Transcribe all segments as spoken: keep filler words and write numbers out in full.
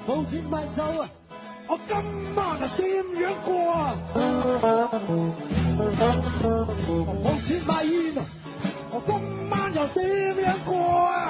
冇錢買酒啊！我今晚啊點樣過啊？冇錢買煙啊！我今晚又點樣過啊？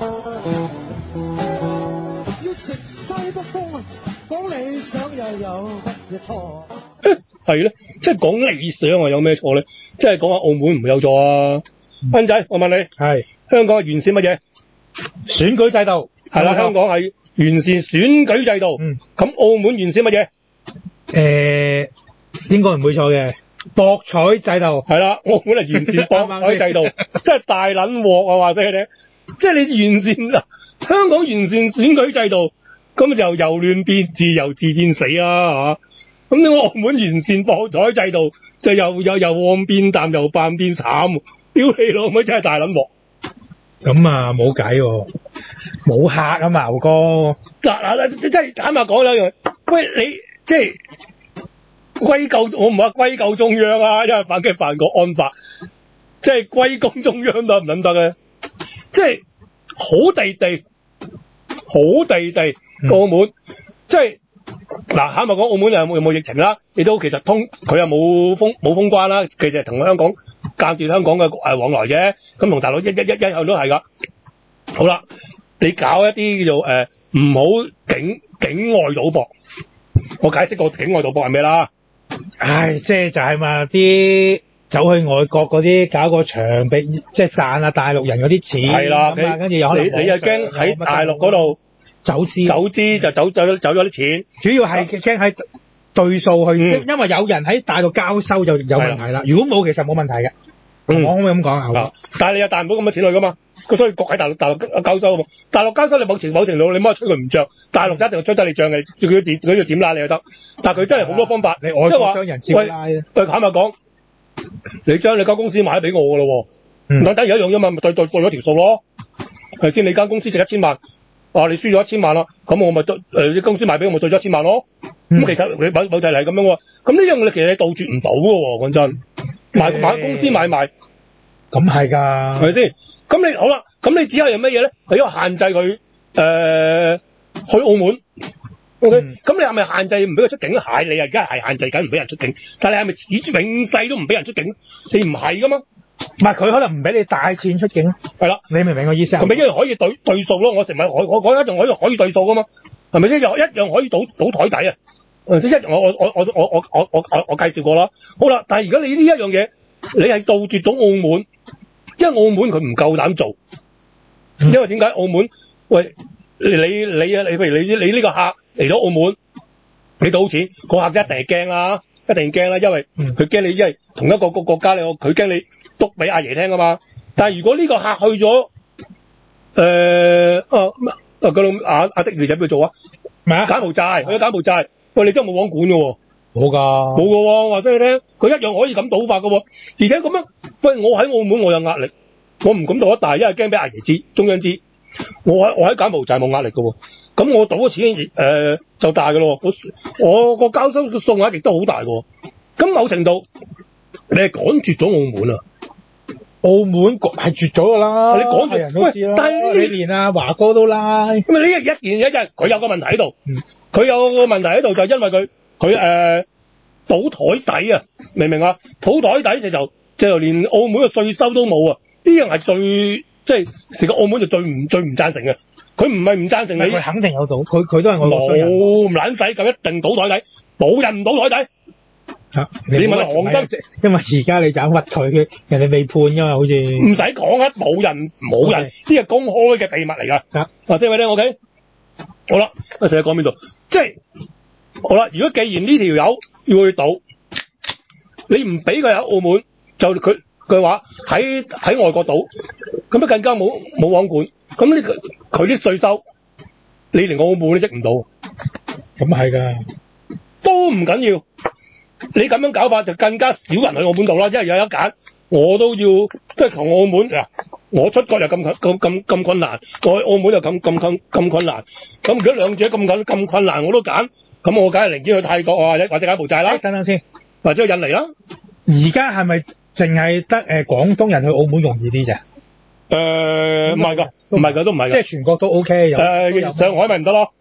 要食西北風啊！講理想又有乜嘢錯？ 係咧，即係講理想啊，有咩錯咧？即係講下澳門唔會有錯啊！斌仔，我問你， 係香港係完善乜嘢？ 選舉制度係啦，香港係完善選舉制度。 嗯， 咁澳門完善乜嘢？ 誒，應該唔會錯嘅，博彩制度係啦，澳門係完善博彩制度，真係大撚鑊啊！話俾你聽，即係你完善啦，香港完善選舉制度，咁就由亂變治，由治變死啦，係嘛？咁你澳門完善博彩制度，就又又由旺變淡，由淡變慘，屌你老母真係大撚鑊！ 咁啊冇計喎，冇客啊嘛，牛哥。 嗱嗱，即係坦白講兩樣，喂你即係歸咎，我唔話歸咎中央啊，因為反擊犯國安法，即係歸功中央得唔撚得嘅？即係好地地，好地地，澳門、嗯、即係嗱，坦白講，澳門有冇有冇疫情啦？亦都其實通佢又冇封冇封關啦，其實同香港間斷香港嘅誒往來啫。咁同大陸一一一一向都係噶。好啦，你搞一啲叫做誒唔好境境外賭博，我解釋過境外賭博係咩啦？ 唉，即係就係嘛，啲走去外國嗰啲搞個場俾即係賺啊大陸人嗰啲錢。係啦，跟住有可能你你又驚喺大陸嗰度走資， 走資就走走走咗啲錢。 主要係驚喺對數去，即、嗯、因為有人喺大陸交收就有問題啦。如果冇，其實冇問題嘅。嗯、我可唔可以咁講啊？ 但係你又帶唔到咁嘅錢去噶嘛？佢所以焗喺大陸大陸交收啊嘛。大陸交收你某程某程度你唔可以吹佢唔漲，大陸就一定追得你漲嘅，叫佢點佢要點拉你就得。但係佢真係好多方法， 你外國商人照拉啊。 對坦白講，你將你間公司賣俾我噶咯，唔等等而家一樣啫嘛，咪對對對咗條數咯。係先，你間公司值一千萬，啊你輸咗一千萬啦，咁我咪對誒啲公司賣俾我咪對咗一千萬咯。咁、嗯、其實你某某就係咁樣喎。咁呢樣你其實你杜絕唔到噶喎，講真。買買公司買賣， 咁係㗎， 係咪先？咁你好啦，咁你只係乜嘢咧？係因為限制佢誒、呃、去澳門 ，OK？咁、嗯、你係咪限制唔俾佢出境？係你而家係限制緊唔俾人出境，但係你係咪始永世都唔俾人出境？你唔係㗎嘛？ 唔係佢可能唔俾你帶錢出境，係啦，你明唔明我意思啊？ 咁咪一樣可以對對數咯。我成日我我我一樣可以可以對數㗎嘛？係咪先？又一樣可以賭賭台底啊！即係我我我我我我我我我我介紹過啦，好啦，但係而家你呢一樣嘢，你係杜絕到澳門，因為澳門佢唔夠膽做，因為點解澳門？喂，你你你啊，你譬如你你呢個客嚟到澳門，你賭錢，個客一定係驚啦，一定驚啦，因為佢驚你，因為同一個個國家你佢驚你篤俾阿爺聽啊嘛。但係如果呢個客去咗，誒、呃、啊啊個老阿阿的你仔邊度做啊？咩啊？柬埔寨，去咗柬埔寨。喂，你真係冇網管嘅喎， 冇㗎， 冇嘅喎，話俾你聽，佢一樣可以咁賭法嘅喎，而且咁樣，喂，我喺澳門我有壓力，我唔敢賭得大，因為驚俾阿爺知，中央知，我喺我喺柬埔寨冇壓力嘅喎，咁我賭嘅錢誒、呃、就大嘅咯，我我個交收嘅數額亦都好大嘅喎，咁某程度你係趕絕咗澳門啊， 澳門係絕咗㗎啦， 你趕絕人都知啦，但係你連阿華哥都拉， 咁啊呢一件一日佢有個問題喺度。嗯佢有個問題喺度，就係因為佢佢誒賭台底啊，明唔明啊？賭台底就就就連澳門嘅稅收都冇啊！呢樣係最即係成個澳門就最唔最唔贊成嘅。佢唔係唔贊成你， 佢肯定有賭，佢佢都係外國商人。 冇唔撚使咁一定賭台底，冇人唔賭台底。 嚇、啊！ 你問黃生， 因為而家你就咁屈佢嘅，人哋未判㗎嘛，好似唔使講啊！冇人冇人，呢係公開嘅秘密嚟㗎。啊，或者咪咧 OK？好啦，我成日講邊度？即係好啦，如果既然呢條友要去賭，你唔俾佢喺澳門，就佢佢話喺喺外國賭，咁啊更加冇冇網管，咁呢佢啲稅收，你連澳門都益唔到， 咁係㗎， 都唔緊要。你咁樣搞法就更加少人去澳門度啦，因為有得揀，我都要即係同澳門啊。我出國又咁咁咁咁困難，我去澳門又咁咁咁咁困難，咁如果兩者咁緊咁困難我都揀，咁我梗係寧願去泰國啊，或者或者柬埔寨啦。 等等先， 或者去印尼啦。 而家係咪淨係得誒廣東人去澳門容易啲啫？ 誒唔係㗎，唔係㗎都唔係㗎。 即係全國都 OK 有。 誒、呃、上海咪唔得咯？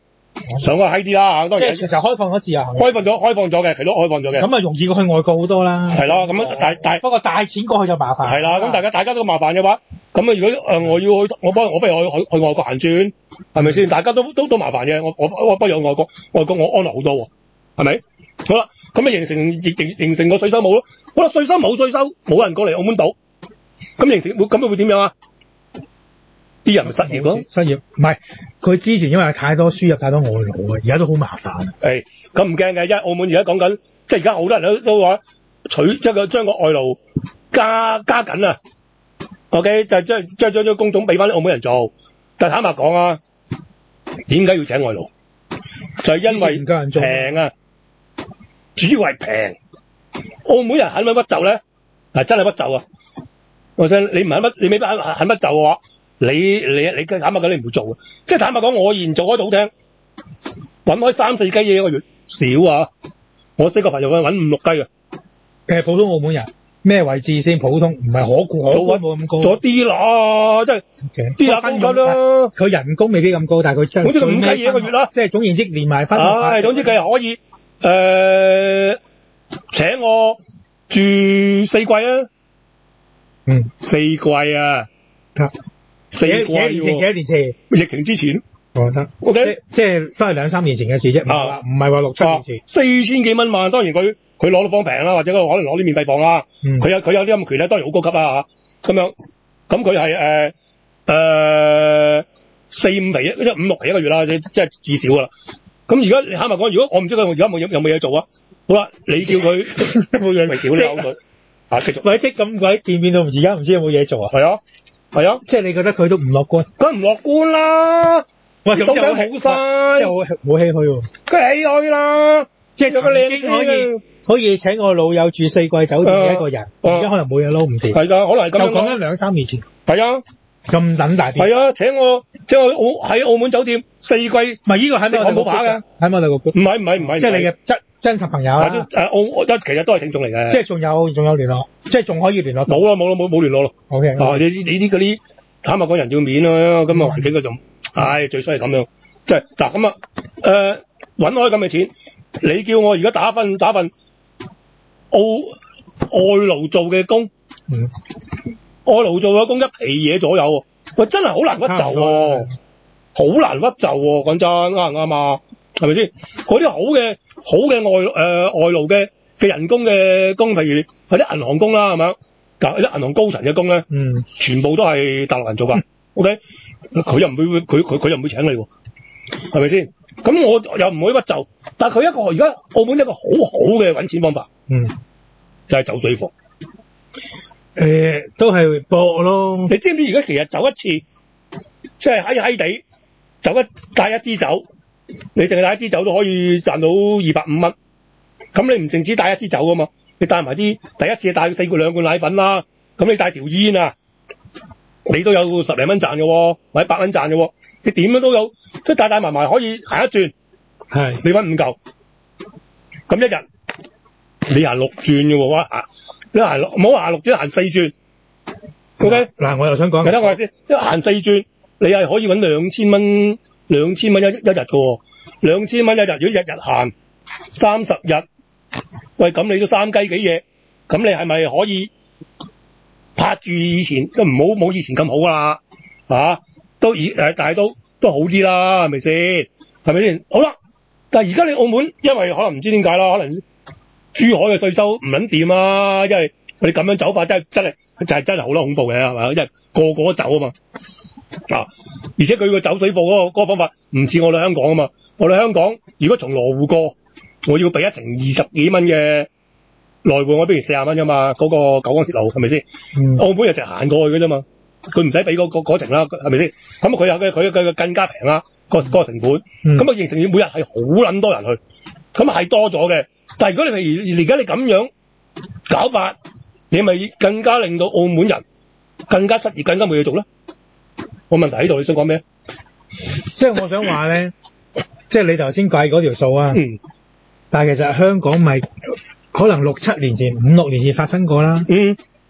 上個閪啲啦，當然即係其實開放咗自由行， 開放咗，開放咗嘅，佢都開放咗嘅。 咁啊容易過去外國好多啦。 係啦，咁但但不過帶錢過去就麻煩。 係啦，咁大家大家都麻煩嘅話，咁啊如果誒、呃、我要去，我不我不如去去去外國行轉，係咪先？大家都都都麻煩嘅，我我我不如去外國，外國我安樂好多喎，係咪？好啦，咁啊形成形形成個稅收冇咯。好啦，稅收冇稅收，冇人過嚟澳門賭，咁形成會咁會點樣啊？啲人咪失業咯， 失業唔係佢之前因為太多輸入太多外勞啊，而家都好麻煩。 誒，咁唔驚嘅，因為澳門而家講緊，即係而家好多人都都話取即係佢將個外勞加加緊啊。OK，就係將將將將工種俾翻啲澳門人做，但係坦白講啊，點解要請外勞？就係、是、因為平啊，主要係平。澳門人肯唔肯屈就咧？嗱，真係屈就啊！我想你唔肯屈，你未必肯肯屈就嘅話。你你你坦白講，你唔會做嘅。即係坦白講，我現做開賭廳，揾開三四雞嘢一個月，少啊！我識個朋友揾五六雞嘅。 誒，普通澳門人咩位置先？普通唔係可觀，可觀冇咁高。咗啲啦，即係啲啦，高咗啦。 佢人工未必咁高，但係佢真係。好似五雞嘢一個月啦。即係總言之，連埋分。 唉，總之佢係可以誒、呃、請我住四季啊。 嗯， 四季啊。四季幾年前？幾多年前？ 疫情之前， 我覺得 OK， 即係都係兩三年前嘅事啫，唔係話唔係話六七年前。 四千幾蚊萬，當然佢佢攞到房平啦，或者佢可能攞啲免費房啦。佢、嗯、有佢有啲咁嘅權咧，當然好高級啦嚇。咁樣咁佢係誒誒四五皮即係五六皮一個月啦，即係至少噶啦。咁而家你坦白講，如果我唔知佢而家冇有冇嘢做啊？好啦，你叫佢冇嘢咪屌你口佢啊！繼續， 喂，即咁鬼見面到而家唔知有冇嘢做啊？ 係啊。係啊， 即係你覺得佢都唔樂觀， 梗唔樂觀啦。喂，咁真係好晒， 即係好好唏噓喎。 梗係唏噓啦，即係有個靚可以可以請我老友住四季酒店嘅一個人，而、啊、家可能冇嘢撈唔掂。 係㗎，可能係咁樣。 就講緊兩三年前。 係啊， 咁等大變。 係啊，請我請我澳喺澳門酒店四季，唔係呢個係咪我冇把㗎？ 喺我哋個 group。唔係唔係唔係，即係你嘅真真實朋友啊。誒澳一其實都係聽眾嚟嘅。即係仲有仲有聯絡，即係仲可以聯絡。 冇啦冇啦冇冇聯絡咯。 O K。 啊，你你啲嗰啲坦白講人要面啊，咁啊環境嗰種，唉最衰係咁樣。即係嗱咁啊誒揾開咁嘅錢，你叫我而家打份打份澳外勞做嘅工，嗯，外勞做嘅工一皮嘢左右，喂真係好難屈就喎，好難屈就喎，講真啱唔啱啊？係咪先？嗰啲好嘅好嘅外誒、呃、外勞嘅嘅人工嘅工，譬如係啲銀行工啦，係咪啊？嗱啲銀行高層嘅工咧，嗯，全部都係大陸人做㗎，O K，佢又唔會佢佢佢又唔會請你喎，係咪先？咁我又唔會屈就，但係佢一個而家澳門一個好好嘅揾錢方法，嗯，就係、是、走水貨。 誒、呃，都係搏咯。 你知唔知而家其實走一次，即係閪閪地走一帶一支酒，你淨係帶一支酒都可以賺到二百五蚊。咁你唔淨止帶一支酒噶嘛，你帶埋啲第一次帶四罐兩罐奶粉啦，咁你帶條煙啊，你都有十零蚊賺嘅，或者八蚊賺嘅，你點樣都有，即係帶帶埋埋可以行一轉，係你搵五嚿，咁一日你行六轉嘅喎，哇！你行六唔好行六轉，行四轉。O K， 嗱，我又想講， 其他我先，因為行四轉，你係可以搵兩千蚊，兩千蚊一一日嘅喎，兩千蚊一日，如果日日行三十日，喂，咁你都三雞幾嘢，咁你係咪可以拍住以前都唔好冇以前咁好啦，啊，都以誒，但係都都好啲啦，係咪先？係咪先？好啦，但係而家你澳門，因為可能唔知點解啦，可能。珠海嘅稅收唔撚掂啊，因為你咁樣走法真係真係就係真係好撚恐怖嘅係嘛，因為個個都走啊嘛，啊！而且佢個走水貨嗰、嗰個嗰個方法唔似我哋香港啊嘛，我哋香港如果從羅湖過，我要俾一程二十幾蚊嘅來回，我不如四十蚊啫嘛，嗰、嗰個九廣鐵路係咪先？嗯、澳門就直行過去嘅啫嘛，佢唔使俾嗰嗰程啦，係咪先？咁佢有嘅佢佢更加平啦，嗰個嗰個成本，咁、嗯、啊形成每日係好撚多人去，咁係多咗嘅。但係如果你譬如而家你咁樣搞法，你咪更加令到澳門人更加失業，更加冇嘢做咧。我問題喺度，你想講咩？ 即係我想話咧，即係你頭先計嗰條數啊。嗯。但係其實香港咪可能六七年前、五六年前發生過啦。嗯。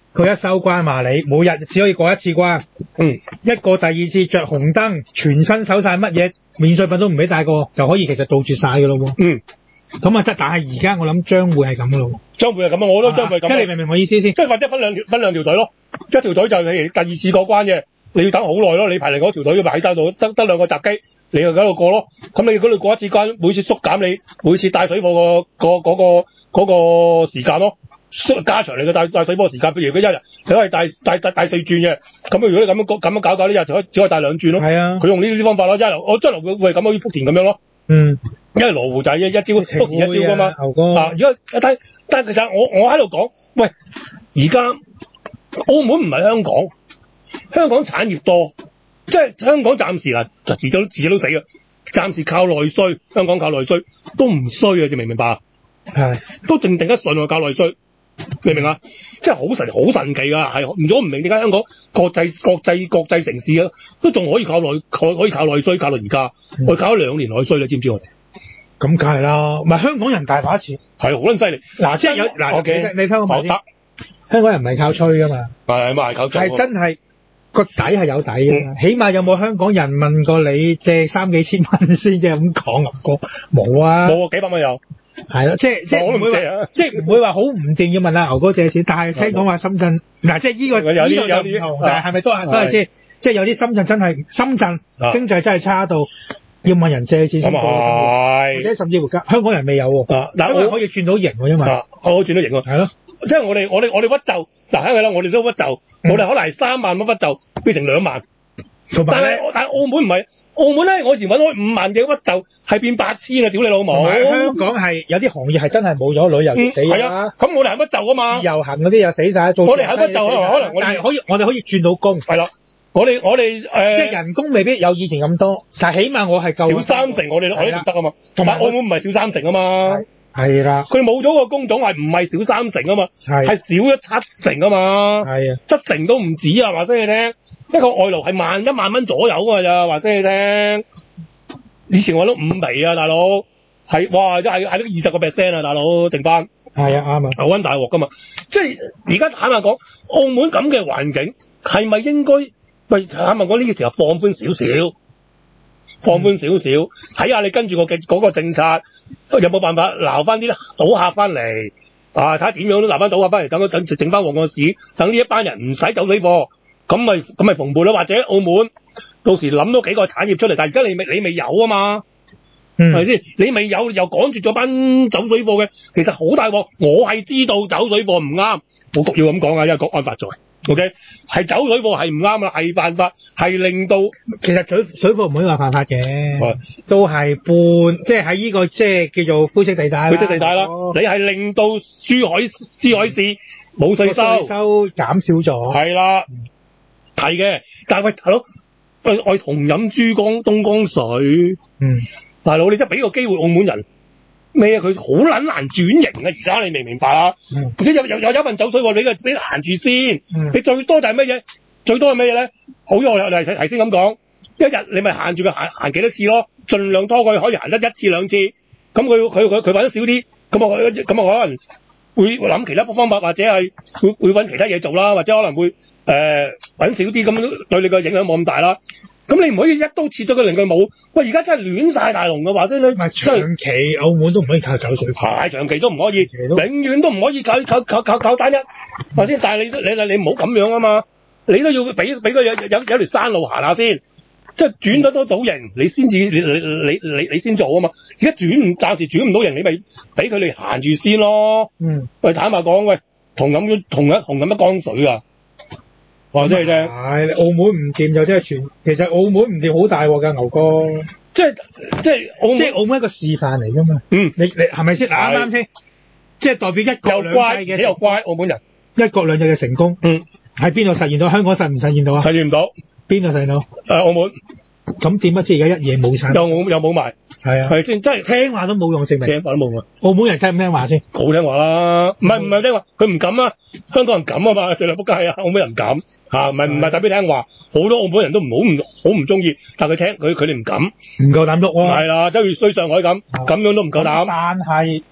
佢一收關話你每日只可以過一次關， 嗯， 一個第二次着紅燈，全身搜晒乜嘢免稅品都唔俾帶過，就可以其實杜絕晒㗎咯喎。 嗯， 咁啊得，但係而家我諗將會係咁㗎咯。 將會係咁啊！我都將會係咁。 即係你明唔明我意思先？ 即係或者分兩條分兩條隊咯，一條隊就係第二次過關嘅，你要等好耐咯。你排嚟嗰條隊要排喺晒度，得得兩個閘機，你就喺度過咯。咁你嗰度過一次關，每次縮減你每次帶水貨個個嗰個嗰個時間咯，加長你嘅帶帶水貨時間。譬如佢一日你可以帶帶帶帶四轉嘅，咁如果你咁樣咁樣搞搞呢日就可以只可以帶兩轉咯。 係啊， 佢用呢啲方法咯，一路我將來會會係咁，好似福田咁樣咯。 嗯。 因為羅湖就係一一招，福田一招噶嘛。 牛哥。 啊，如果但但其實我我喺度講，喂，而家澳門唔係香港，香港產業多，即係香港暫時啦，就遲早遲早都死啊！暫時靠內需，香港靠內需都唔衰啊！你明唔明白啊？ 係。都定定得順喎，靠內需，明唔明啊？即係好神好神奇㗎，係如果唔明點解香港國際國際國際城市啊，都仲可以靠內可可以靠內需，靠到而家，嗯、我哋靠咗兩年內需，你知唔知我哋？ 咁梗係啦，唔係香港人大把錢， 係好撚犀利。嗱，即係有嗱，okay, 你你聽我講先，香港人唔係靠吹噶嘛，係咪係靠吹？係真係個底係有底㗎嘛、嗯。起碼有冇香港人問過你借三幾千蚊先啫？咁講牛哥冇啊，冇啊，幾百蚊有。係咯，即係即係唔會話，即係唔會話好唔掂要問阿牛哥借錢。但係聽講話深圳嗱，即係呢個呢個就唔同，但係係咪都係都係先？即係有啲深圳真係深圳經濟真係差到。要問人借錢先過生活，或者甚至乎香港人未有喎。啊，嗱，我可以轉到型喎，因為啊，我轉到型喎，係咯，即係我哋我哋我哋屈就嗱，係咪啦？我哋都屈就，嗯、我哋可能係三萬蚊屈就變成兩萬，但係但係澳門唔係，澳門咧，我以前揾開五萬嘅屈就係變八千啊！屌你老母！香港係有啲行業係真係冇咗旅遊業死咗啦。咁、嗯、我哋係屈就啊嘛，自由行嗰啲又死晒，做我哋係屈就啊，可能我哋可以我哋可以轉到工，係啦。我哋我哋誒，呃、即係人工未必有以前咁多，但係起碼我係夠少三成我，我哋我哋都得啊嘛。同埋澳門唔係少三成啊嘛，係啦。佢冇咗個工種係唔係少三成啊嘛，係少咗七成啊嘛，係啊，七成都唔止啊！話聲你聽，一個外勞係萬一萬蚊左右㗎咋，話聲你聽。以前我都五厘啊，大佬係哇，真係係都二十個 percent 啊，大佬剩翻。係啊，啱啊，牛溫大鑊㗎嘛。即係而家坦白講，澳門咁嘅環境係咪應該？喂，坦白講呢個時候放寬少少，放寬少少，睇下你跟住個嘅嗰個政策有冇辦法撈翻啲賭客翻嚟啊？睇下點樣都撈翻賭客翻嚟，等等整翻旺個市，等呢一班人唔使走水貨，咁咪咁咪蓬勃咯。或者澳門到時諗到幾個產業出嚟，但係而家你未你未有啊嘛，係咪先？你未有又趕住咗班走水貨嘅，其實好大鑊。我係知道走水貨唔啱，冇獨要咁講啊，因為國安法在。O K， 係走水貨係唔啱啦，係犯法，係令到其實水水貨唔可以話犯法嘅，都係半即係喺呢個即係叫做灰色地帶。灰色地帶啦，你係令到珠海珠海市冇稅收，稅收減少咗。係啦，係嘅，但係喂大佬，我我同飲珠江東江水，嗯，大佬你真係俾個機會澳門人。咩啊？佢好撚難轉型啊！而家你明唔明白啊？嗯，而家有有有有份走水貨，你個俾行住先。嗯，你最多就係乜嘢？最多係乜嘢咧？好似我又係頭先咁講，一日你咪限住佢行行幾多次咯，盡量拖佢可以行得一次兩次。咁佢佢佢佢揾得少啲，咁啊咁啊可能會諗其他方法，或者係會會揾其他嘢做啦，或者可能會誒揾、呃、少啲，咁對你個影響冇咁大啦。咁你唔可以一刀切咗佢令佢冇，喂而家真係亂晒大龍嘅話聲咧，長期澳門都唔可以靠走水貨，係長期都唔可以，永遠都唔可以靠靠靠靠靠單一，係先？但係你你你唔好咁樣啊嘛，你都要俾俾個有有有條山路行下先，即係轉得到到型，你先至你你你你你先做啊嘛。而家轉唔暫時轉唔到型，你咪俾佢哋行住先咯。嗯，喂坦白講，喂同飲咗同一同飲一江水啊！話即係啫，係澳門唔掂就即係全，其實澳門唔掂好大鑊㗎牛哥，即係即係澳門即係澳門一個示範嚟㗎嘛。嗯，你你係咪先？嗱啱啱先？即係代表一國兩制嘅，又乖澳門人一國兩制嘅成功。嗯，喺邊度實現到？香港實唔實現到啊？實現唔到。邊度實現到？誒、呃，澳門。咁點不知而家一夜冇晒？又冇又冇埋。係啊，係先，即係聽話都冇用，證明聽話都冇用。澳門人聽唔聽話先？好聽話啦，唔係唔係聽話，佢唔敢啊。香港人敢啊嘛，最嚟仆街啊，澳門人唔敢嚇，唔係唔係代表聽話。好多澳門人都唔好唔好唔中意，但係佢聽佢佢哋唔敢，唔夠膽喐喎。係啦，即係衰上海咁，咁樣都唔夠膽。但係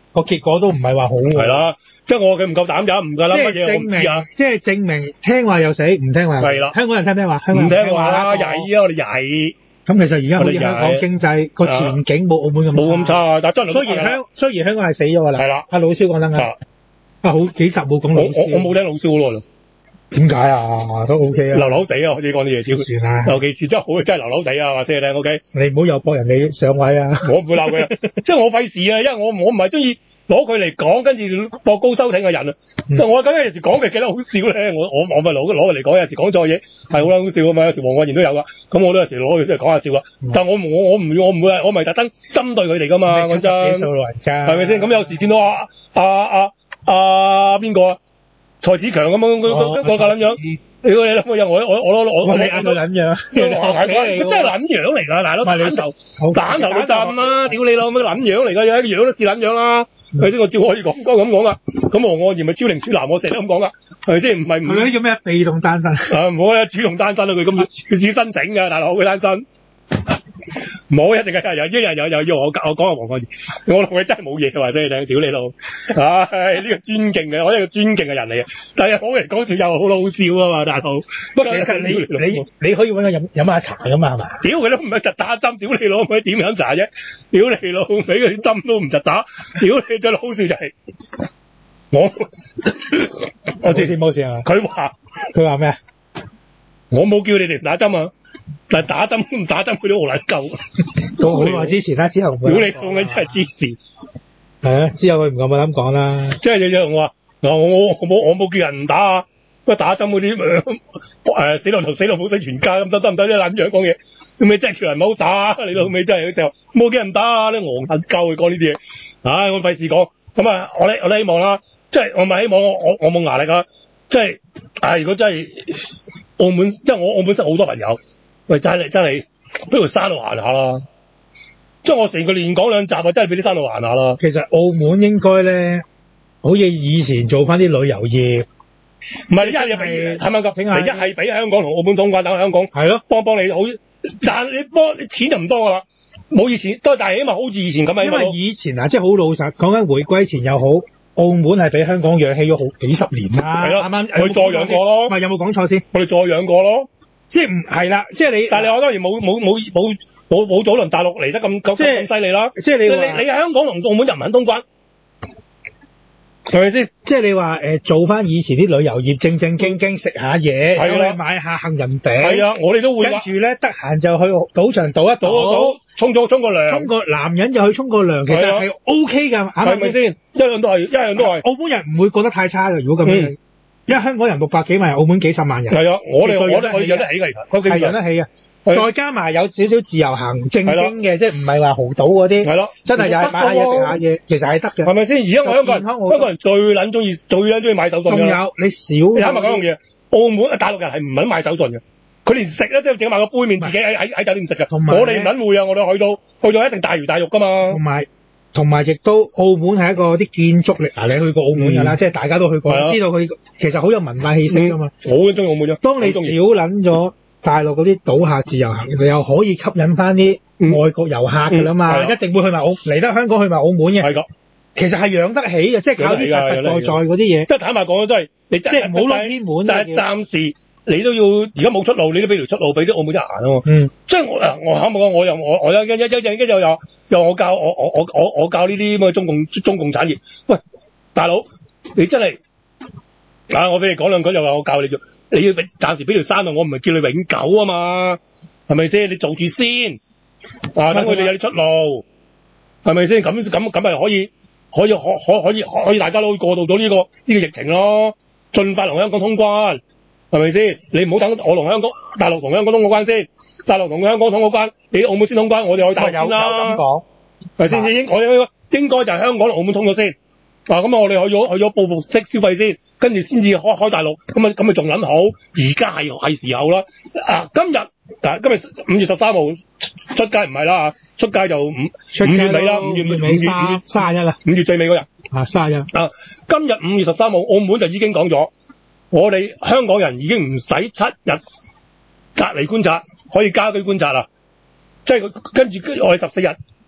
個結果都唔係話好喎。 係啦，即係我佢唔夠膽咋，唔夠膽乜嘢我唔知啊。 即係證明聽話又死，唔聽話。 係啦， 香港人聽唔聽話？香港唔人聽話啦，曳啊，我哋曳。 咁其實而家好似香港經濟個前景冇澳門咁冇咁差，但係雖然香雖然香港係死咗㗎啦。 係啦， 阿老蕭講得啱。啊，好幾集冇講老蕭。 我我冇聽老蕭好耐啦。 點解啊？都 OK 啊。 流流地啊，好似講啲嘢少。 算啦。尤其是真係好，真係流流地啊，話先你聽 OK。 你唔好又博人哋上位啊！ 我唔會鬧佢啊，即係我費事啊，因為我我唔係中意攞佢嚟講，跟住博高收聽嘅人啊。即係、嗯、我覺得有時講嘅幾得好笑咧，我我我咪攞攞佢嚟講，有時講錯嘢係好啦，好笑啊嘛。有時黃國賢都有噶，咁我都有時攞佢出嚟講下笑啊。嗯、但係我我我唔我唔會我唔係特登針對佢哋噶嘛，講真。幾歲老人家？係咪先？咁有時見到啊啊啊啊邊個啊蔡子強咁樣嗰嗰個撚樣。屌你諗我我我我我我你嗌佢撚樣，佢真係撚樣嚟㗎，大佬蛋頭蛋頭都震啦！屌你老味撚樣嚟㗎，樣都似撚樣啦，係咪先？我照可以講咁講噶，咁黃國賢咪超齡處男，我成日都咁講噶，係咪先？唔係唔係叫咩被動單身啊？唔好咧，主動單身啊！佢咁佢自己申請㗎，大佬佢單身。唔好一直係有一日有又要我我講下黃國賢，我同佢真係冇嘢話，真係屌你老，唉呢、這個尊敬嘅，我係一個尊敬嘅人嚟嘅。但係我嚟講條又好好笑啊嘛，大佬。不過其實你你你可以搵佢飲飲下茶噶嘛，係嘛？屌佢都唔係就打針，屌你老，佢點飲茶啫？屌你老，俾佢啲針都唔就打，屌你最好笑就係、是、我我之前冇事啊。佢話佢話咩？ 我冇叫你哋打針啊！但係打針唔打針，佢都好難救。 都好耐之前啦，之後唔會。 屌你講緊真係之前。 係啊，之後佢唔夠冇膽講啦。 即係你又話，我我我冇我冇叫人唔打啊！不過打針嗰啲誒死老頭死老母死全家咁得得唔得啫？撚樣講嘢，咁咪真係叫人唔好打？你老味真係就冇叫人打啊！你戇鳩教佢講呢啲嘢。唉，我費事講。咁啊，我咧我咧希望啦，即係我咪希望我我我冇壓力啊！即係啊，如果真係澳門，即係我澳門識好多朋友。喂，真係真係，不如山度行下啦！即係我成個連講兩集啊，真係俾啲山度行下啦。 其實澳門應該咧，好似以前做翻啲旅遊業， 唔係一係俾係咪咁？你一係俾香港同澳門通關，等香港係咯，幫幫你好賺你幫你錢就唔多噶啦，冇以前都係，但係起碼好似以前咁啊。 因為以前啊，即係好老實講緊回歸前又好，澳門係俾香港養起咗好幾十年啦。係咯，啱啱我哋再養過咯。 唔係有冇講錯先？ 我哋再養過咯。即係唔係啦，即係你，但係你我當然冇冇冇冇冇冇早輪大陸嚟得咁咁咁犀利啦。即係你你你香港同澳門人民通關，係咪先？ 即係你話誒、呃、做翻以前啲旅遊業正正經經食下嘢，走去買下杏仁餅。 係啊，我哋都會。 跟住咧得閒就去賭場賭一賭， 賭沖咗沖個涼， 沖個男人就去沖個涼，其實係 O K 㗎， 係咪先？一樣都係，一樣都係。 澳門人唔會覺得太差㗎，如果咁樣。嗯，因為香港人六百幾萬，澳門幾十萬人。 係啊，我哋我哋可以養得起㗎，其實係養得起啊。再加埋有少少自由行正經嘅，即係唔係話豪賭嗰啲。係咯，真係又係買下嘢食下嘢，其實係得嘅。係咪先？而家我香港人，香港人最撚中意最撚中意買手信㗎。仲有你少。 你坦白講樣嘢，澳門大陸人係唔撚買手信嘅，佢連食咧即係淨係買個杯麵自己喺喺喺酒店食嘅。我哋唔撚會啊！我哋去到去到一定大魚大肉㗎嘛。 同埋。同埋亦都澳門係一個啲建築力啊！你去過澳門㗎啦，嗯、即係大家都去過，嗯、知道佢其實好有文化氣息㗎嘛。 我好中意澳門啫。 當你少撚咗大陸嗰啲賭客自由行，你又可以吸引翻啲外國遊客㗎啦嘛，嗯嗯、一定會去埋澳嚟得香港去埋澳門嘅。係㗎，其實係養得起嘅，即係靠啲實實在在嗰啲嘢。即係坦白講，真係你即係唔好攞天門。但係暫時。你都要而家冇出路，你都俾條出路俾啲澳門人行啊嘛。嗯，即係我我肯講，我又我我一一一一一又又又我教我我我我我教呢啲咁嘅中共中共產業。喂，大佬，你真係啊！我俾你講兩句又話我教你做，你要暫時俾條山路，我唔係叫你永久啊嘛，係咪先？你做住先啊，等佢哋有啲出路，係咪先？咁咁咁咪可以可以可可可以可以大家都可以過渡到呢個呢個疫情咯，盡快同香港通關。係咪先？你唔好等我同香港、大陸同香港通過關先，大陸同香港通過關，你澳門先通關，我哋可以大陸先啦。有咁講，係咪先？應我應應該就係香港同澳門通咗先。嗱，咁啊，我哋去咗去咗報復式消費先，跟住先至開開大陸。咁啊，咁啊仲諗好，而家係係時候啦。啊，今日啊，今日五月十三號出街唔係啦，出街就五五月尾啦，五月五月三三十一啦， 五月最尾嗰日啊，三十一啊，今日五月十三號，澳門就已經講咗。我哋香港人已經唔使七日隔離觀察，可以家居觀察啦。即係跟住我哋十四日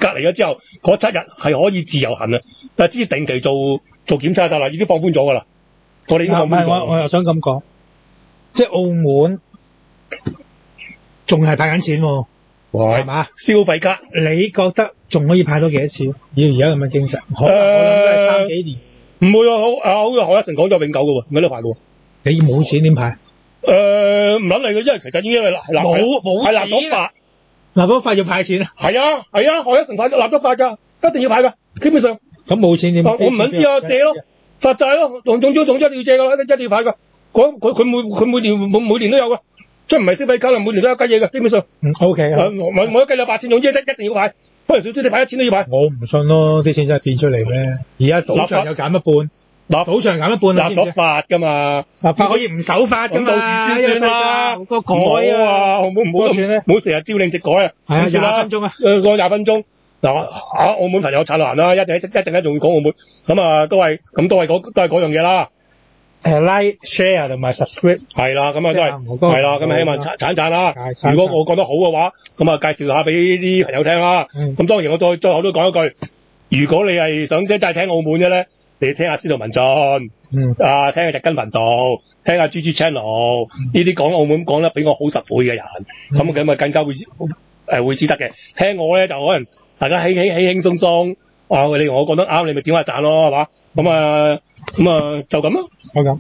隔離咗之後嗰七日係可以自由行啊，但係只要定期做做檢測就得啦，已經放寬咗㗎啦。我哋已經放寬咗。 我我又想咁講，即係澳門仲係派緊錢喎，係嘛？ 消費卡， 你覺得仲可以派多幾多次？以而家咁嘅經濟，可能我諗都係三幾年。 唔會啊，好啊，好似何一成講咗永久㗎喎，唔喺度派㗎喎。 你冇錢點派？ 誒唔諗嚟嘅，因為其實已經係立冇冇係立咗法， 立咗法要派錢啊！ 係啊係啊，何一成派立咗法㗎，一定要派㗎，基本上。 咁冇錢點？ 我唔肯知啊，借咯，發債咯，總總總總之一定要借㗎啦，一定要派㗎。佢佢每佢每年每每年都有㗎，即係唔係消費卡啦，每年都有雞嘢㗎，基本上。 嗯 OK 啊。 每每一雞有八千，總之一一定要派，不如少少你派一千都要派。 我唔信咯，啲錢真係變出嚟咩？而家賭場又減一半。嗱，賭場減一半啊！ 立咗法㗎嘛， 立法可以唔守法㗎嘛， 到時先算啦。 個改啊， 唔好唔好咁，唔好成日朝令夕改啊。 係啊，廿分鐘啊， 誒個廿分鐘嗱啊！澳門朋友燦爛啦，一陣一陣間仲要講澳門，咁啊都係咁都係嗰都係嗰樣嘢啦。 誒 like share 同埋 subscribe 係啦，咁啊都係係啦，咁希望賺賺賺啦。如果我覺得好嘅話，咁啊介紹下俾啲朋友聽啦。咁當然我再最後都講一句，如果你係想即係聽澳門嘅咧。你聽下司徒文進，嗯，啊，聽下日根頻道，聽下 G G Channel，呢啲講澳門講得比我好十倍嘅人，咁咁咪更加會誒、呃、會知得嘅。聽我咧就可能大家輕輕輕輕鬆鬆，啊，你我覺得啱，你咪點下讚咯，係嘛？咁啊咁啊就咁咯。 好咁，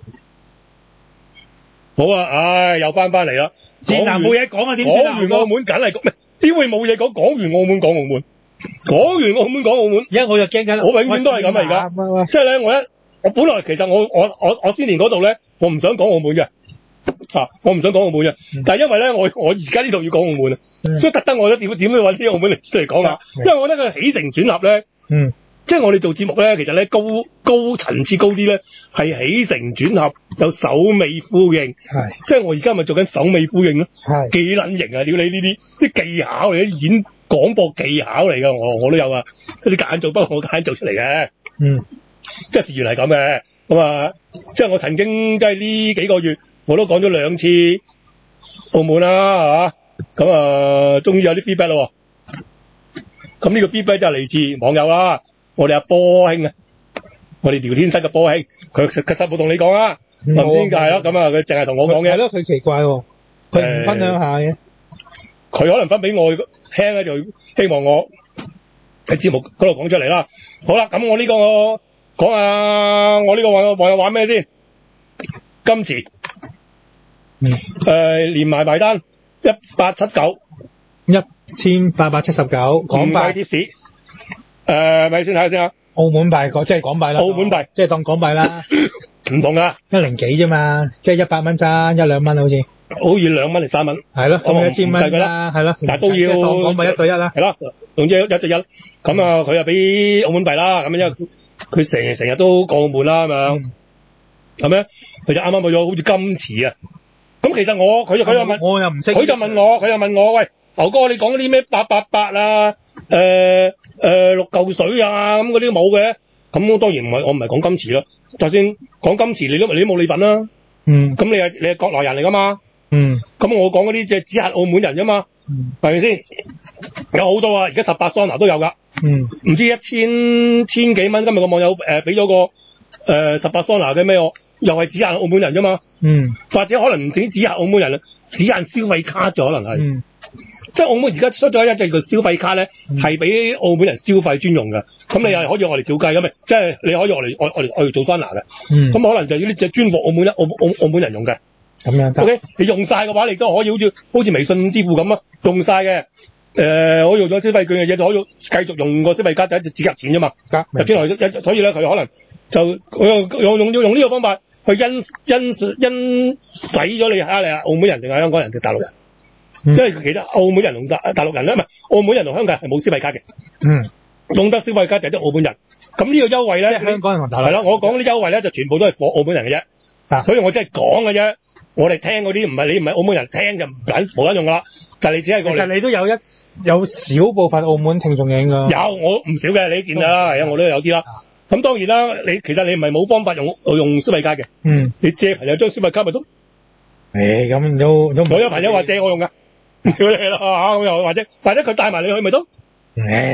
好啊，唉，又翻翻嚟啦。 是但冇嘢講啊，點算啊？ 講完澳門梗係講，唔係點會冇嘢講？講完澳門講澳門。講完澳門講澳門， 而家我就驚緊， 我永遠都係咁啊！而家即係咧，我一我本來其實我我我我先年嗰度咧，我唔想講澳門嘅，啊，我唔想講澳門嘅，嗯、但係因為咧，我我而家呢度要講澳門啊，嗯、所以特登我都點點都揾啲澳門嚟出嚟講啊，因為我覺得佢起承轉合咧，嗯，即係我哋做節目咧，其實咧高高層次高啲咧，係起承轉合有首尾呼應，係，即係我而家咪做緊首尾呼應咯，係幾撚型啊！屌你呢啲啲技巧嚟嘅演。廣播技巧嚟㗎，我我都有啊，啲夾硬做，不過我夾硬做出嚟嘅，嗯，即係事緣係咁嘅，咁啊，即係我曾經即係呢幾個月，我都講咗兩次澳門啦，係嘛，咁啊，終於有啲 feedback 咯，咁呢個 feedback 就係嚟自網友啦，我哋阿波兄啊，我哋聊天室嘅波兄，佢實實冇同你講啊，林先介咯，咁啊，佢淨係同我講嘅， 係咯，佢奇怪喎，佢唔分享下嘅。 佢可能分俾我聽咧，就希望我喺節目嗰度講出嚟啦。好啦，咁我呢、這個講下我呢個網網友玩咩先？今次，嗯，誒、呃、連埋埋單一八七九一千八百七十九港幣貼士，誒咪先睇下先啊。 澳門幣即係港幣啦， 澳門幣即係當港幣啦， 唔同噶， 一零幾啫嘛，即係一百蚊咋，一兩蚊好似。 好似兩蚊定三蚊， 係咯，咁一千蚊啦，係咯， 但係都要當港幣一對一啦， 係咯，總之一對一，咁啊佢又俾澳門幣啦，咁因為佢成日成日都過澳門啦咁樣，咁咧佢就啱啱去咗好似金池啊，咁其實我佢就佢又問， 我又唔識， 佢就問我，佢又問我，喂，牛哥你講嗰啲咩八八八啊，誒誒六嚿水啊，咁嗰啲冇嘅，咁我當然唔係，我唔係講金池咯，就算講金池，你都你都冇你份啦，嗯，咁你係你係國內人嚟噶嘛？嗯，咁我講嗰啲即係只係澳門人啫嘛，係咪先？有好多啊，而家十八桑拿都有噶，嗯，唔知一千千幾蚊。今日個網友誒俾咗個誒十八桑拿嘅咩？又係只限澳門人啫嘛，嗯，或者可能唔止只限澳門人啦，只限消費卡咗可能係，嗯，即係澳門而家出咗一隻叫消費卡咧，係俾、嗯、澳門人消費專用嘅，咁你又可以我嚟叫雞咁咪，即係你可以我嚟我我嚟我嚟做桑拿嘅，嗯，咁可能就要呢隻專服澳門人澳澳澳門人用嘅。咁樣得 ，OK，你用晒嘅話，你都可以好似好似微信支付咁啊，用晒嘅，誒、呃，我用咗消費券嘅嘢，就可以繼續用個消費卡，就一直只入錢啫嘛，入錢來，所以咧佢可能就佢用用用用呢個方法去因因因使咗你嚇你啊，澳門人定係香港人定大陸人，嗯、即係其實澳門人同大大陸人咧，唔係澳門人同香港人係冇消費卡嘅，嗯，用得消費卡就係得澳門人，咁呢個優惠咧， 即係香港人同大陸人， 係啦，我講啲優惠咧就全部都係貨澳門人嘅啫，啊，所以我真係講嘅啫。我哋聽嗰啲唔係你唔係澳門人聽就唔撚冇得用噶啦，但係你只係其實你都有一有少部分澳門聽眾影㗎。 有我唔少嘅，你見啦，係啊，我都有啲啦。咁當然啦，你其實你唔係冇方法用用消費卡嘅，嗯，你借朋友張消費卡咪得。誒咁都都我有朋友話借我用㗎，屌你啦嚇，咁又或者或者佢帶埋你去咪得。誒咁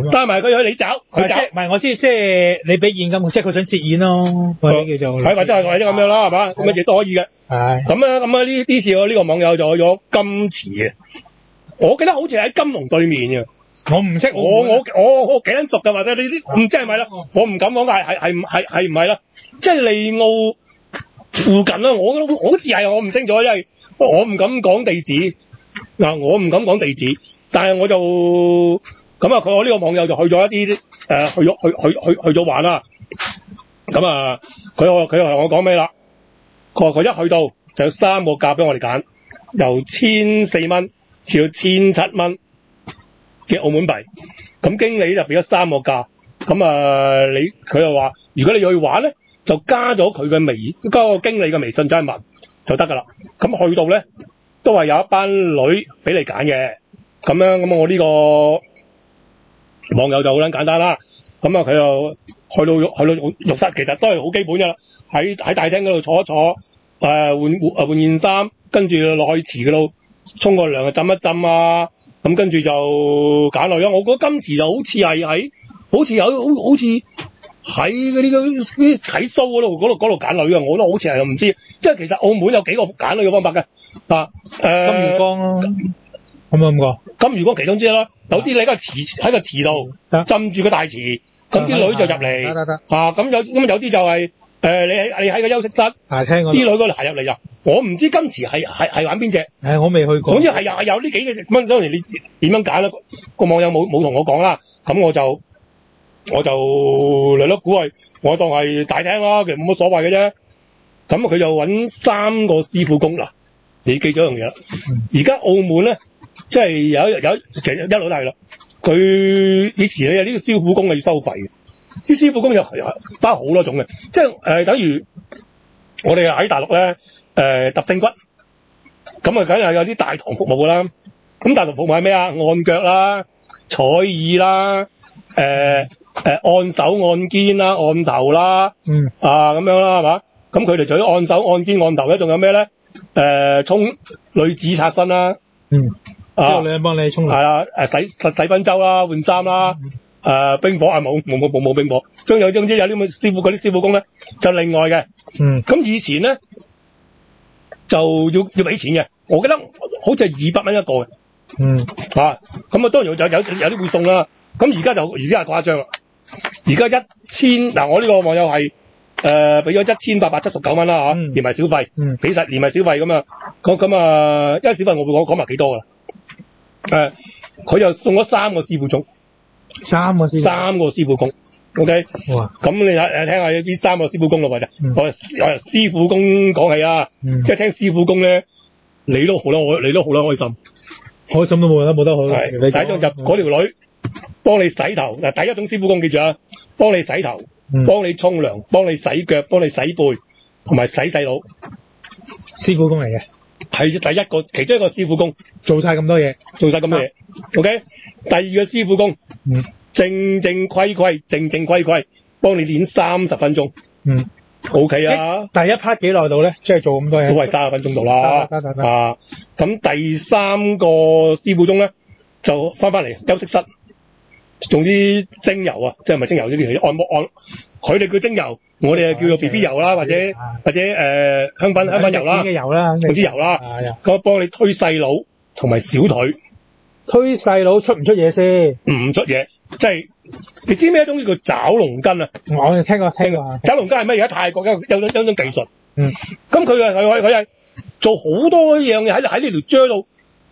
帶埋佢去你找佢找， 唔係我知，即係你俾現金，即係佢想折現咯，或者叫做， 係或者係或者咁樣啦，係嘛？咁乜嘢都可以嘅。係咁啊咁啊呢呢次我呢個網友就去咗金池嘅，我記得好似喺金龍對面嘅。 我唔識， 我我我我幾撚熟㗎，或者呢啲唔知係咪啦，我唔敢講係係係係係唔係啦，即係利澳附近啦，我好似係我唔清楚，因為我唔敢講地址嗱，我唔敢講地址，但係我就咁啊，佢我呢個網友就去咗一啲誒、呃，去咗去去去去咗玩啦，咁啊，佢佢又同我講咩啦？佢話佢一去到就有三個價俾我哋揀，由千四蚊至到千七蚊。嘅澳門幣，咁經理就俾咗三個價，咁啊你佢又話，如果你要去玩咧，就加咗佢嘅微，加個經理嘅微信再問就得㗎啦。咁去到咧，都係有一班女俾你揀嘅，咁樣咁我呢個網友就好撚簡單啦。咁啊佢又去到去到浴室，其實都係好基本㗎啦，喺喺大廳嗰度坐一坐，誒、呃、換換換件衫，跟住落去池嗰度沖個涼啊，浸一浸啊。咁跟住就揀女啦，我覺得今次就好似係喺，好似有好好似喺嗰啲嗰啲睇 show 嗰度嗰度嗰度揀女啊，我都好似係唔知，即係其實澳門有幾個揀女嘅方法嘅，啊誒、呃、金魚缸咯，咁樣咁講，金魚缸其中之一啦，有啲你喺個池喺個池度浸住個大池，咁啲女就入嚟，得得得，啊咁有咁有啲就係、是。誒、呃，你喺你喺個休息室，大廳啲女嗰度行入嚟就，我唔知今次係係係玩邊隻，誒，我未去過。總之係有係有呢幾個隻，咁當然你點樣揀咧？個網友冇冇同我講啦，咁我就我就略略估係，我當係大廳啦，其實冇乜所謂嘅啫。咁佢就揾三個師傅工啦，你記咗一樣嘢啦。而家澳門咧，即係有有其實一路都係啦，佢以前咧有呢個師傅工係要收費嘅。啲師傅工又包好多種嘅，即係誒、呃，等於我哋喺大陸咧誒揼正骨，咁啊梗係有啲大堂服務㗎啦。咁大堂服務係咩啊？按腳啦、採耳啦、誒、呃、誒、呃、按手按肩啦、按頭啦，嗯啊咁樣啦，係嘛？咁佢哋除咗按手按肩按頭咧，仲有咩咧？誒、呃、沖女子擦身啦，嗯啊，有女人幫你沖涼，係啦，誒洗洗洗賓周啦、換衫啦。嗯誒、呃，冰火啊冇冇冇冇冇冰火，總有總之有啲咁嘅師傅，嗰啲師傅工咧就另外嘅。嗯，咁以前咧就要要俾錢嘅，我記得好似係二百蚊一個嘅。嗯，啊，咁啊當然有有有啲會送啦。咁而家就而家係誇張啦，而家一千嗱，我呢個網友係誒俾咗一千八百七十九蚊啦吓，連埋小費，嗯，俾晒連埋小費咁啊，咁咁啊，因為小費我會講講埋幾多噶啦。誒、呃，佢就送咗三個師傅鐘。三個師傅，三個師傅工 ，OK，哇，咁你誒聽下呢三個師傅工咯，或者我我師傅工講起啊，嗯、即係聽師傅工咧，你都好啦，我你都好啦，開心，開心都冇得冇得好。係，第一種就嗰條女幫你洗頭，嗱第一種師傅工記住啊，幫你洗頭，幫、嗯、你沖涼，幫你洗腳，幫你洗背，同埋洗細佬，師傅工嚟嘅。係第一個，其中一個師傅工做晒咁多嘢，做晒咁多嘢。OK，第二個師傅工，嗯，正正規規，正正規規，幫你練三十分鐘。嗯 ，OK 啊。第一 part 幾耐度咧？即係做咁多嘢，都係三十分鐘度啦。得得得。啊，咁第三個師傅鐘咧，就翻翻嚟休息室，做啲精油啊，即係唔係精油呢啲按摩按，佢哋叫精油。我哋就叫做 B B 油啦，或者或者誒、呃、香檳香檳油啦，油啦，總之油啦。咁幫你推細佬同埋小腿，推細佬出唔出嘢先？唔出嘢，即係你知咩一種叫爪龍筋啊？我哋聽過聽過。爪龍筋係咩？而家泰國有有有種技術。嗯。咁佢係佢佢係做好多樣嘢喺喺呢條 j 度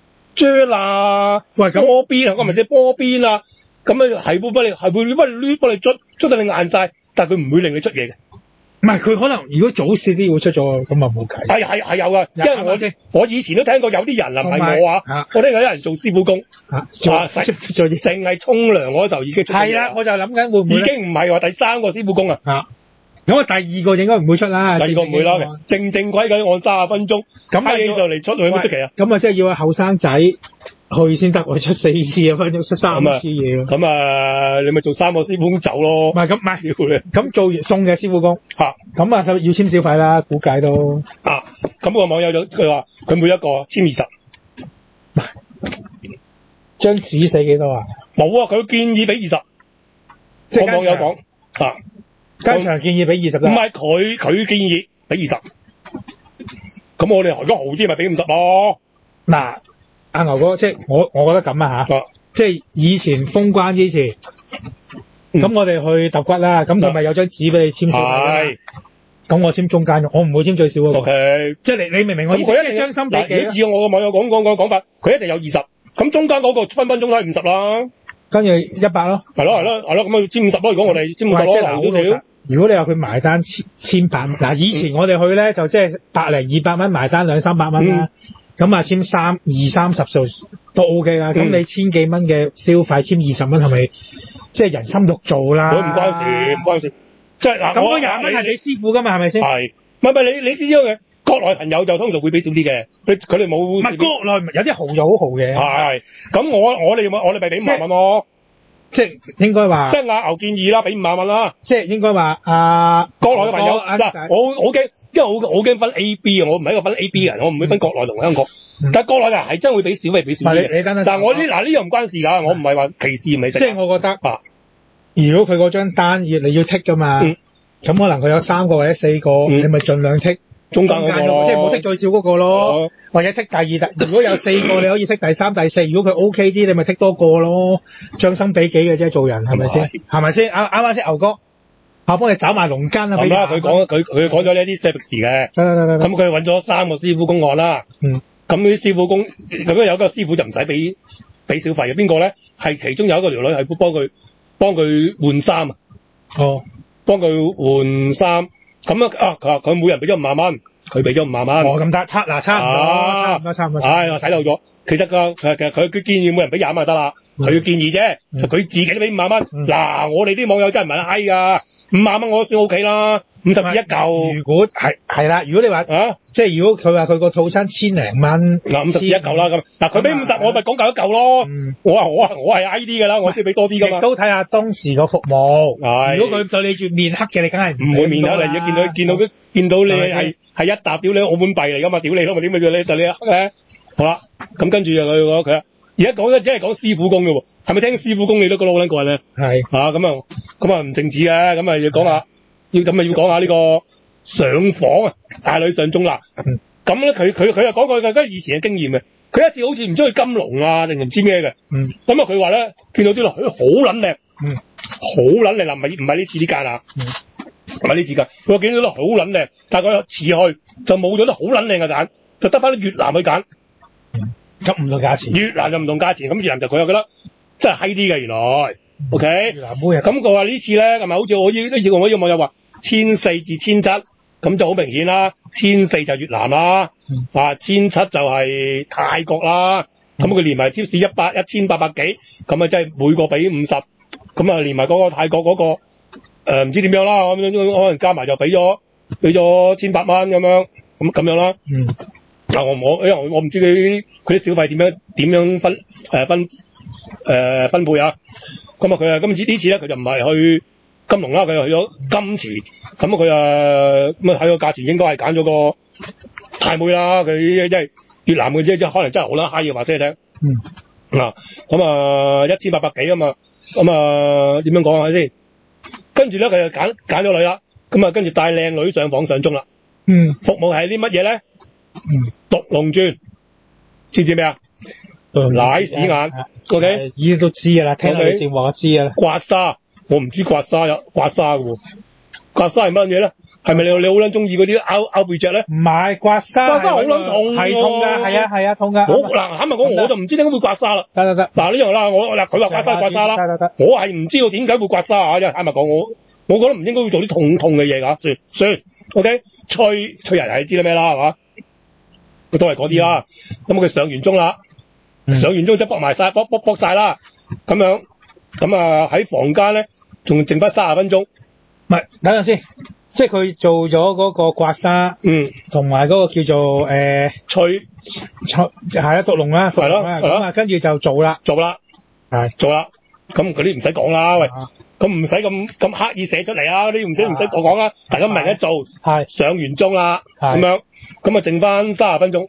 j 啦，喂咁波邊啊，我咪即係波邊啊，咁啊係會幫你係會幫你攣幫你捽捽到你硬晒。但係佢唔會令你出嘢嘅，唔係佢可能如果早試啲會出咗，咁啊冇計。係係係有噶，因為我先我以前都聽過有啲人啊，唔係我啊，我聽過有人做師傅工，啊，出出咗嘢，淨係沖涼嗰時候已經出咗嘢。係啦，我就諗緊會唔會已經唔係話第三個師傅工啊？啊，咁啊第二個應該唔會出啦，第二個唔會啦，正正規矩按三十分鐘，咁睇起上嚟出去好出奇啊！咁啊即係要後生仔去先得，我出四次啊，分鐘出三次嘢咯。咁啊，你咪做三個師傅工走咯。唔係咁，唔係咁做送嘅師傅工。嚇，咁啊，要簽小費啦，估計都。啊，咁個網友就佢話佢每一個簽二十。 張紙死幾多啊？ 冇啊，佢建議俾二十， 即係網友講啊， 間場建議俾二十， 唔係佢佢建議俾二十，咁我哋如果豪啲咪俾五十咯。 嗱，阿牛哥，即係我我覺得咁啊吓，即係以前封關之前，咁、嗯、我哋去揼骨啦，咁佢咪有張紙俾你簽小費，咁我簽中間，我唔會簽最少嗰個。Okay. 即係你你明唔明我意思？即係將心比己。 如果以我個網友講講講講法，佢一定有二十，咁中間嗰個分分鐘都係五十啦。跟住一百咯。係咯係咯係咯，咁咪簽五十咯。如果我哋簽五十咯，少少。如果你話佢埋單千千百蚊，嗱以前我哋去咧就即係百零二百蚊埋單兩三百蚊啦。咁、嗯、啊簽三二三十數都 OK 啦。咁、嗯、你千幾蚊嘅消費簽二十蚊係咪即係人心肉做啦？我唔關事，唔關事。即係嗱，咁嗰廿蚊係你師傅噶嘛，係咪先？係，唔係唔係你你知道嘅，國內朋友就通常會俾少啲嘅，佢佢哋冇。唔係國內有啲豪就好豪嘅。係，咁我我哋我哋咪俾五萬蚊咯。即係應該話。即係阿牛建議啦，俾五萬蚊啦。即係應該話啊，國內嘅朋友嗱，我我驚，因為我我驚分 A B 啊，我唔係一個分 A B 嘅人，我唔會分國內同香港。嗯、但係國內人係真會俾小費俾少啲。你等等。但係我呢嗱呢樣唔關事㗎，我唔係話歧視唔係食。即係我覺得啊。如果佢嗰張單要你要剔㗎嘛，咁、嗯、可能佢有三個或者四個，嗯、你咪盡量剔中間嗰個咯，即係冇剔最少嗰個咯，嗯、或者剔第二。如果有四個，你可以剔第三、第四。如果佢 O K 啲，你咪剔多個咯，將心比己嘅啫，做人係咪先？係咪先？啱啱啱先，牛哥，我幫你找埋龍筋啊！係啦，佢講佢佢講咗呢啲 service 嘅，咁佢揾咗三個師傅公案啦。嗯，咁啲師傅公咁樣有一個師傅就唔使俾俾小費嘅，邊個咧？係其中有一個條女係幫佢。幫佢換衫啊！哦，幫佢換衫，咁啊啊！佢話佢每人俾咗五萬蚊，佢俾咗五萬蚊。哦，咁得差嗱差唔多，差唔多，差唔多。唉，我睇漏咗。其實個其實佢佢建議每人俾廿蚊就得啦，佢、嗯、建議啫，佢、嗯、自己都俾五萬蚊。嗱、嗯，我哋啲網友真係唔係得閪㗎，五萬蚊我都算 O K 啦，五十至一嚿。如果係係啦，如果你話啊，即係如果佢話佢個套餐千零蚊，嗱五十至一嚿啦咁。嗱佢俾五十，我咪講夠一嚿咯。嗯、我話我啊我係 I 啲㗎啦，我先俾多啲㗎嘛。亦都睇下當時個服務。係。如果佢對你住面黑嘅，你梗係唔會面黑啦。如果見到見到佢見到你係係一沓屌你澳門幣嚟㗎嘛，屌你咯，咪點咪叫你對你黑咧？好啦，咁跟住就佢講佢啊，而家講嘅只係講師傅工嘅喎，係咪聽師傅工你都覺得好撚過癮咧？係啊，咁啊，咁啊唔淨止嘅，咁啊要講下，要咁啊要講下呢個上房啊，大女上中啦。咁咧佢佢佢又講過佢以前嘅經驗嘅，佢一次好似唔知去金龍啊定唔知咩嘅。嗯。咁啊佢話咧見到啲女好撚靚，嗯，好撚靚啦，唔係唔係呢次呢間啊，唔係呢次㗎，佢話見到啲好撚靚，但係佢遲去就冇咗啲好撚靚嘅揀，就得翻啲越南去揀。咁唔同價錢，越南就唔同價錢，咁越南就佢又覺得真係閪啲嘅原來、嗯、，OK？越南妹啊，咁佢話呢次咧係咪好似我呢呢次我呢個網友話千四至千七，咁就好明顯啦，千四就越南啦，嗯、啊千七就係泰國啦，咁、嗯、佢連埋 tips 一百一千八百幾，咁啊即係每個俾五十，咁啊連埋嗰個泰國嗰、嗰個誒唔、呃、知點樣啦，咁樣可能加埋就俾咗俾咗千八蚊咁樣，咁咁樣啦。嗯。嗱我我因為我唔知佢佢啲小費點樣點樣分誒、呃、分誒、呃、分配啊，咁啊佢啊今次呢次咧佢就唔係去金龍啦，佢又去咗金池，咁啊佢啊咁啊睇個價錢應該係揀咗個泰妹啦，佢即係越南嘅啫，即係可能真係好啦嗨嘅話聲聽，嗯嗱咁啊一千八百幾啊嘛，咁啊點樣講下先？跟住咧佢就揀揀咗女啦，咁啊跟住帶靚女上房上鐘啦，嗯服務係啲乜嘢咧？嗯，毒龍鑽，知唔知咩啊？奶屎眼 ，O K，依啲都知噶啦，聽到你節目我知噶啦。刮痧，我唔知刮痧有刮痧噶喎，刮痧係乜嘢咧？係咪你你好撚中意嗰啲拗拗背脊咧？唔係刮痧，刮痧好撚痛，係痛噶，係啊係啊痛噶。我嗱坦白講，我就唔知點解會刮痧啦。得得得，嗱呢樣啦，我嗱佢話刮痧刮痧啦，得得得，我係唔知道點解會刮痧啊！因為坦白講，我我覺得唔應該會做啲痛痛嘅嘢噶，算算 ，O K，吹吹人係知啦咩啦係嘛？都係嗰啲啦，咁佢、嗯、上完鐘啦、嗯，上完鐘即係卜埋晒，卜卜卜晒啦，咁樣，咁啊喺房間咧，仲剩翻三十分鐘，唔係，等陣先，即係佢做咗嗰個刮痧，嗯，同埋嗰個叫做誒、呃、吹吹係啦，毒龍啦，係咯，咁啊跟住就做啦，做啦，係做啦，咁嗰啲唔使講啦，喂，咁唔使咁咁刻意寫出嚟啊，嗰啲唔使唔使我講啦，大家明一做，係上完鐘啦，咁樣。咁啊，剩翻三十分鐘，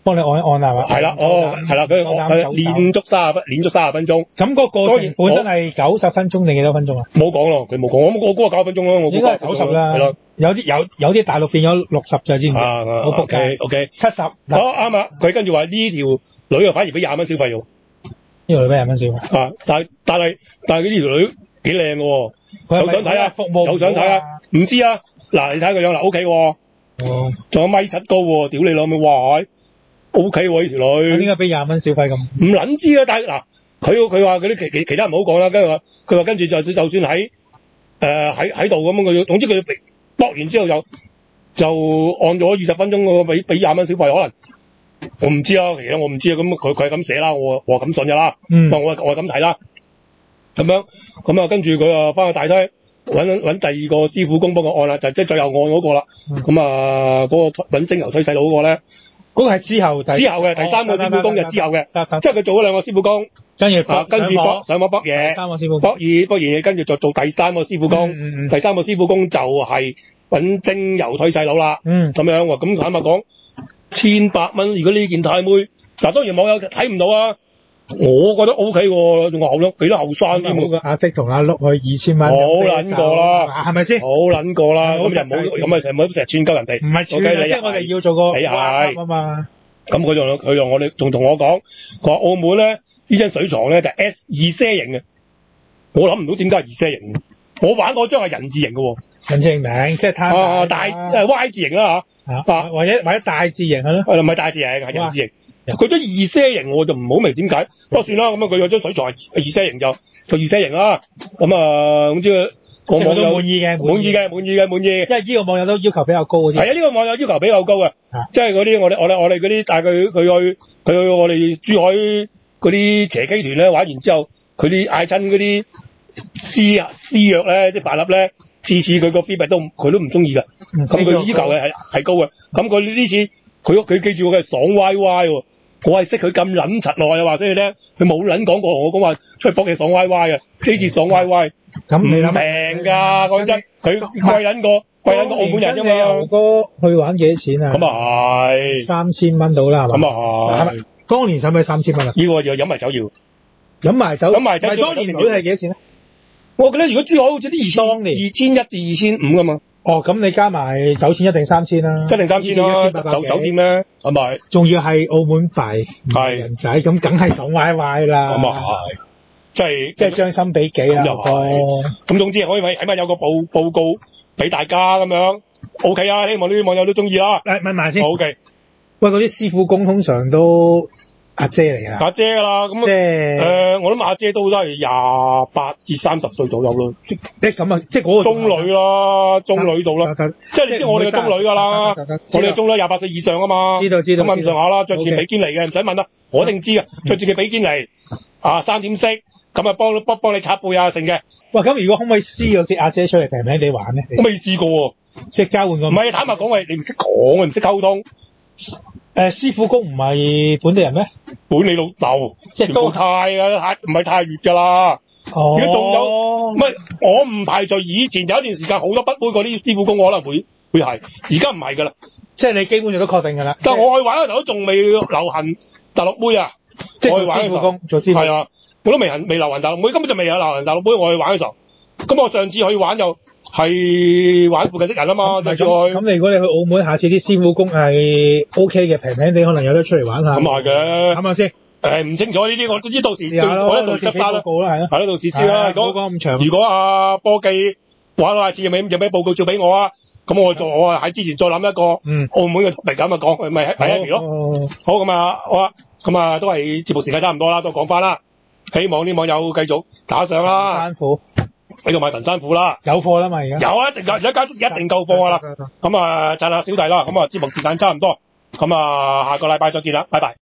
幫你按一按係嘛？ 係啦，哦，係啦，佢佢練足三十分，練足三十分鐘。 咁嗰個過程本身係九十分鐘定幾多分鐘啊？ 冇講咯，佢冇講，我我估九十分鐘咯，我估應該係九十啦。係咯，有啲有有啲大陸變咗六十就知唔知？ 啊好仆街。 O K， 七十。好啱啊！佢跟住話呢條女啊，反而俾廿蚊小費喎。 呢條女俾廿蚊小費。 啊！但係但係但係呢條女幾靚嘅喎，有想睇啊！ 服務有想睇啊！唔知啊！嗱，你睇個樣嗱 O K 喎。哦。仲有米七高喎，屌你老味，哇！O K 喎呢條女。點解俾廿蚊小費咁？唔撚知啊！但係嗱，佢佢話嗰啲其其其他人唔好講啦，跟住話佢話跟住就算就算喺誒喺喺度咁樣，佢總之佢搏完之後就就按咗二十分鐘嗰個俾俾廿蚊小費，可能我唔知啊，其實我唔知啊，咁佢佢係咁寫啦，我我係咁信㗎啦，嗯，我我係咁睇啦，咁樣咁啊，跟住佢啊翻去大廳揾揾第二個師傅工幫我按啦，就即係最後按嗰個啦，咁啊嗰個揾精油推細佬嗰個咧。嗰個係之後之後嘅第三個師傅工就之後嘅，即係佢做咗兩個師傅工，跟住跟住搏上網搏嘢，三個師傅搏二搏嘢，跟住就做第三個師傅工，嗯嗯、第三個師傅工就係揾精油推細佬啦，咁、嗯、樣喎，咁坦白講，千八蚊，如果呢件太妹，嗱當然網友睇唔到啊。我覺得 O K 喎，仲後生幾多後生添喎。阿積同阿碌去二千蚊，好撚過啦，係咪先？好撚過啦，咁就唔好咁啊，成日唔好成日串鳩人哋。唔係串啊，即係我哋要做個你係啊嘛。咁佢仲佢仲我哋仲同我講，佢話澳門咧呢張水床咧就係 S 二些型嘅，我諗唔到點解係二些型。我玩嗰張係人字型嘅喎，人字型名即係攤啊大誒 Y 字型啦嚇，啊或者或者大字型係咯，係唔係大字型係人字型。佢張二些型我就唔好明點解，不過算啦，咁啊佢有張水床係二些型就就二些型啦，咁啊總之個網友滿意嘅，滿意嘅，滿意嘅，滿意。因為呢個網友都要求比較高嗰啲。係啊，呢個網友要求比較高嘅，即係嗰啲我哋我哋我哋嗰啲帶佢佢去佢去我哋珠海嗰啲斜機團咧玩完之後，佢啲嗌親嗰啲私啊私藥咧，即係白粒咧，次次佢個 feedback 都佢都唔中意㗎，咁佢要求嘅係係高嘅，咁佢呢次佢佢記住佢係爽歪歪喎。我係識佢咁撚柒耐啊，話俾你聽，佢冇撚講過同我講話出去搏嘢爽歪歪嘅，呢次爽歪歪，咁你諗平㗎，講真，佢貴撚過貴撚過澳門人啫嘛。牛哥去玩幾多錢啊？咁啊係三千蚊到啦，係嘛？咁啊係。係咪？當年使唔使三千蚊啊？要啊，要飲埋酒要。飲埋酒。飲埋酒。當年女係幾多錢咧？我覺得如果珠海好似啲二千二千一至二千五㗎嘛。哦，咁你加埋酒錢一定三千啦，一定三千啦，酒酒店咧，係咪？仲要係澳門幣，係人仔，咁梗係爽歪歪啦。咁啊係，即係即係將心比己啦。咁又係，咁總之可以起碼有個報報告俾大家咁樣 ，O K 啊，希望呢啲網友都中意啦。誒，問埋先。O K。喂，嗰啲師傅工通常都阿姐嚟㗎。阿姐㗎啦，咁即係誒，我諗阿姐都都係廿八至三十歲左右咯。即係咁啊，即係嗰個中女啦，中女度啦，即係你知我哋嘅中女㗎啦，我哋嘅中女廿八歲以上啊嘛。知道知道。咁咁上下啦，着住件比堅尼嘅，唔使問啦，我一定知啊，着住件比堅尼啊，三點式，咁啊幫幫幫你擦背啊成嘅。喂，咁如果可唔可以撕嗰啲阿姐出嚟平平地玩咧？我未試過喎，即係交換個。唔係，坦白講，喂，你唔識講，你唔識溝通。誒、呃，師傅公唔係本地人咩？本你老豆，即係都太啊，唔係太粵噶啦。哦，如果仲有，唔係我唔排除以前有一段時間好多北妹嗰啲師傅公可能會會係，而家唔係噶啦。即係你基本上都確定噶啦。但係我去玩嗰時候都仲未流行大陸妹啊，即係做師傅公做師傅。係啊，我都未行未流行大陸妹，根本就未有流行大陸妹。我去玩嘅時候，咁我上次去玩又。係玩附近的人啊嘛，就再咁。你如果你去澳門，下次啲師傅工係 O K 嘅，平平地可能有得出嚟玩下。咁係嘅，係咪先？誒，唔清楚呢啲，我知到時我一度執翻啦。係咯，係咯，到時試啦。如果講咁長，如果阿波記玩下次有咩有咩報告照俾我啊？咁我就我喺之前再諗一個澳門嘅嚟咁啊講，咪係係一條咯。好咁啊，好啊，咁啊都係節目時間差唔多啦，都講翻啦。希望啲網友繼續打賞啦。辛苦。喺度買神山虎啦，有貨啦嘛而家，有啊，一定有，而家一定夠貨噶啦。咁啊，讚下小弟啦。咁啊，節目時間差唔多，咁啊，下個禮拜再見啦，拜拜。